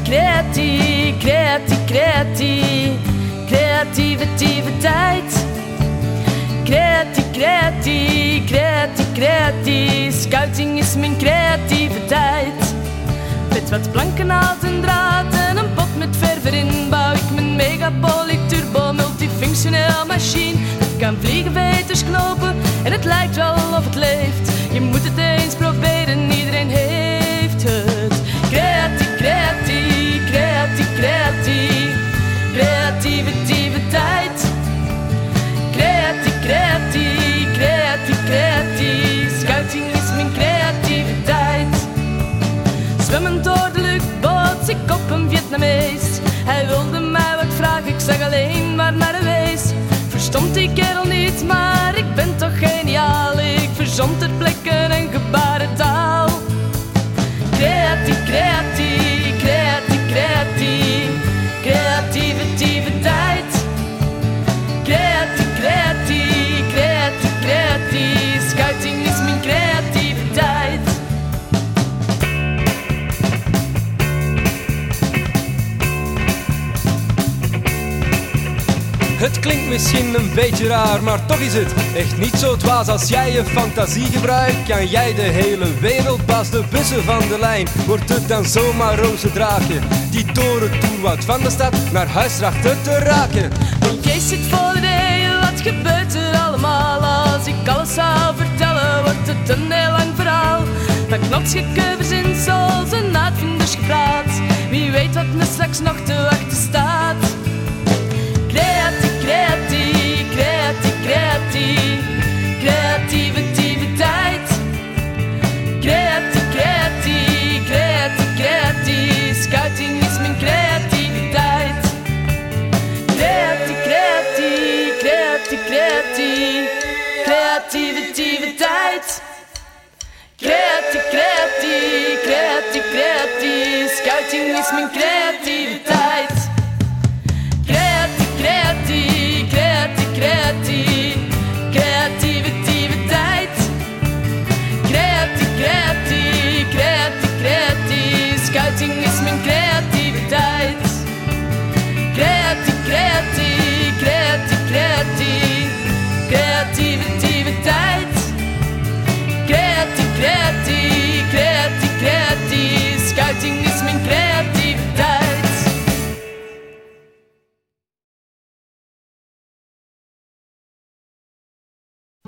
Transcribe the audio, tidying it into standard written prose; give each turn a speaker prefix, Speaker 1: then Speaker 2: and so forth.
Speaker 1: Creativiteit. Creatie. Scouting is mijn creativiteit. Met wat planken, hout en draad en een pot met verf erin bouw ik mijn Megapoly Turbo multifunctioneel machine. Het kan vliegen, veters knopen en het lijkt wel of het leeft. Je moet het eens proberen, iedereen heeft het. Creativiteit. Creatie. Scouting is mijn creativiteit. Zwemmend door de luchtboot, ik op een Vietnamees. Hij wilde mij wat vragen, ik zag alleen maar naar de wees. Verstond die kerel niet, maar ik ben toch geniaal. Ik verzond ter plekke en gebarentaal. Creativiteit. Creatie. Scouting is mijn creativiteit.
Speaker 2: Het klinkt misschien een beetje raar, maar toch is het echt niet zo dwaas. Als jij je fantasie gebruikt, kan jij de hele wereld pas. De bussen van de lijn, wordt het dan zomaar roze draakje die door het toewoud van de stad naar huis trachten te raken.
Speaker 1: Mijn geest zit vol ideeën, wat gebeurt er allemaal? Als ik alles zou vertellen, wordt het een heel lang verhaal. Van knotsgekke verzinsels en uitvinders gepraat. Wie weet wat me straks nog te wachten staat. Creativiteit. Creatie. Scouting is mijn creativiteit. Creativiteit. Creatie. Scouting is mijn creativiteit. Creativiteit. Creatie. Scouting